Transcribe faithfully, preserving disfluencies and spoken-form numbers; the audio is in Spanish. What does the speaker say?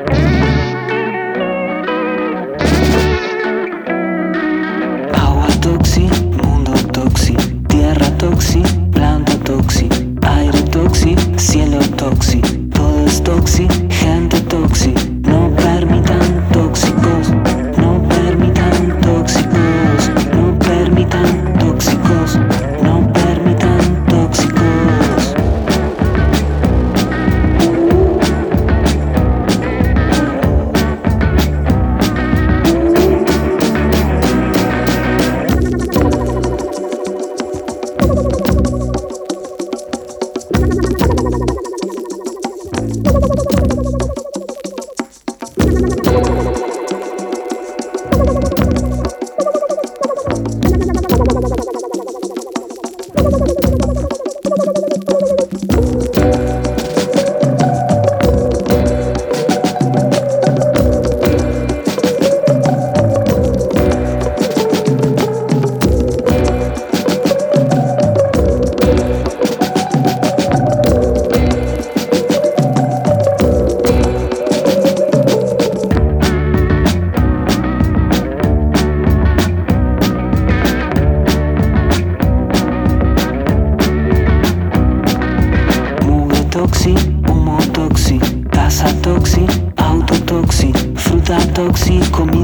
Agua toxi, mundo toxi, tierra toxi, planta toxi, aire toxi, cielo toxi, todo es toxi, gente toxi. No permitan tóxicos, no permitan tóxicos, no permitan tóxicos, no permitan tóxicos. Toxi, humo toxi, casa toxi, auto toxi, fruta toxi, comida